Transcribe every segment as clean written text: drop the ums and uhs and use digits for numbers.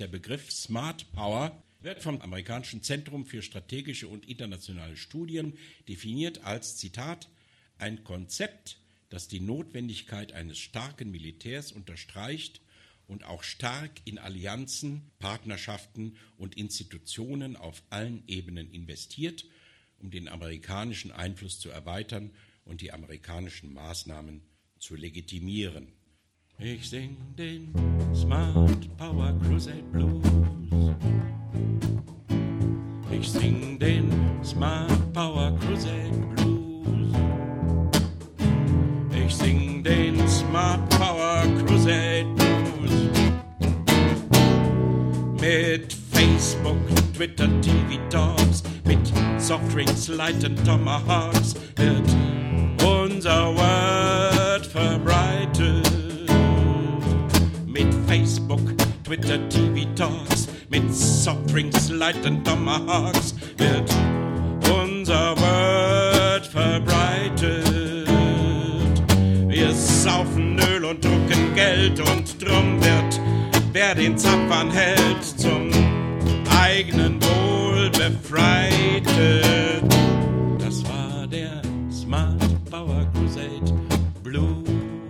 Der Begriff Smart Power wird vom amerikanischen Zentrum für strategische und internationale Studien definiert als, Zitat, ein Konzept, das die Notwendigkeit eines starken Militärs unterstreicht und auch stark in Allianzen, Partnerschaften und Institutionen auf allen Ebenen investiert, um den amerikanischen Einfluss zu erweitern und die amerikanischen Maßnahmen zu legitimieren. Ich sing den Smart Power Crusade Blues. Ich sing den Smart Power Crusade Blues. Ich sing den Smart Power Crusade Blues. Mit Facebook, Twitter, TV Talks, mit Softdrinks, Light and Tomahawks wird unser Word verbreitet. Mit Facebook, Twitter, TV Talks, mit Softdrinks, Light and Tomahawks wird unser Word verbreitet. Wir saufen Öl und drucken Geld und drum wird, wer den Zapfhahn hält, zum eigenen Wohl befreitet. Das war der Smart Power Crusade Blues.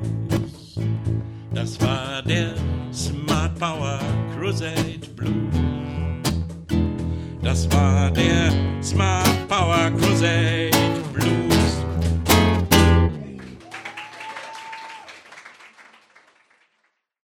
Das war der Smart Power Crusade Blues. Das war der Smart Power Crusade